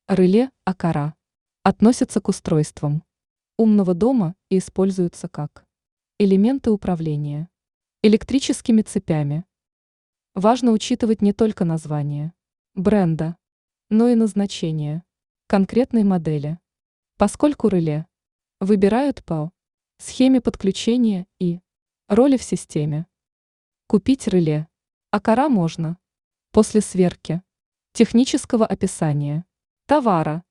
Реле Акара относятся к устройствам умного дома и используются как элементы управления электрическими цепями. Важно учитывать не только название бренда, но и назначение конкретной модели, поскольку реле выбирают по схеме подключения и роли в системе. Купить реле Акара можно после сверки технического описания товара